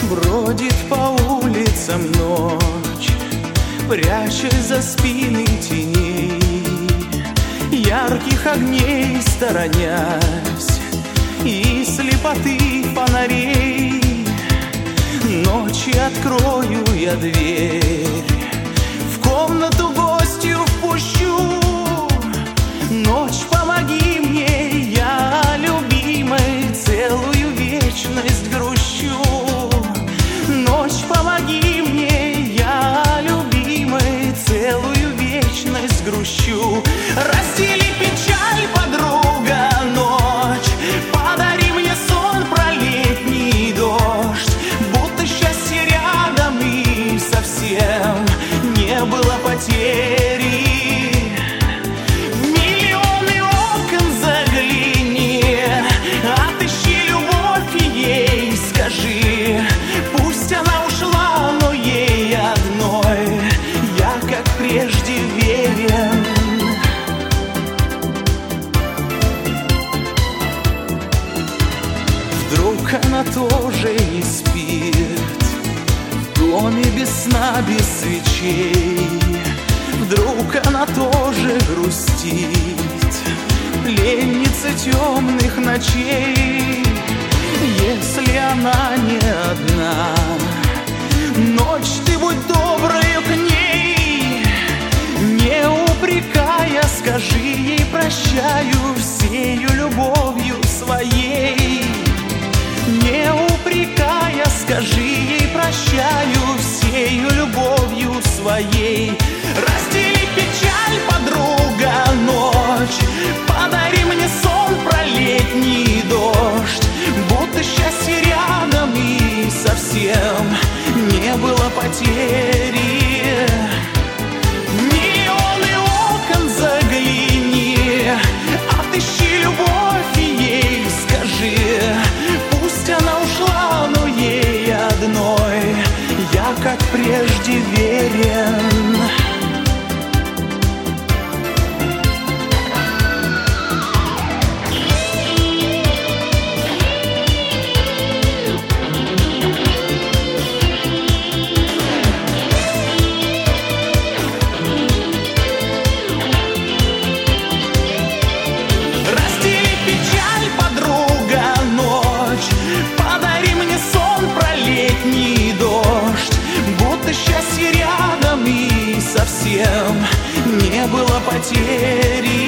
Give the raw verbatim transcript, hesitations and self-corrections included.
Бродит по улицам ночь, прячась за спины теней, ярких огней сторонясь и слепоты фонарей. Ночью открою я дверь, в комнату гостью впущу. Ночь, помоги мне, я любимой целую вечность грущу. Ночь, помоги мне, я любимой целую вечность грущу. Раздели печаль, подруга, ночь, подари мне сон про летний дождь, будто счастье рядом и совсем не было потери. Пусть она ушла, но ей одной я, как прежде, верен. Вдруг она тоже не спит, в доме без сна, без свечей. Вдруг она тоже грустит, пленница темных ночей. Если она не одна, ночь, ты будь доброю к ней, не упрекая, скажи ей прощаю всею любовью своей. Не упрекая, скажи ей прощаю всею любовью своей. Раздели печаль, подруга, ночь, подари мне сон про летний дождь, будто счастье рядом и совсем не было потери. Миллионы окон загляни, отыщи любовь и ей скажи. Пусть она ушла, но ей одной я, как прежде, верен. Счастье рядом и совсем не было потери.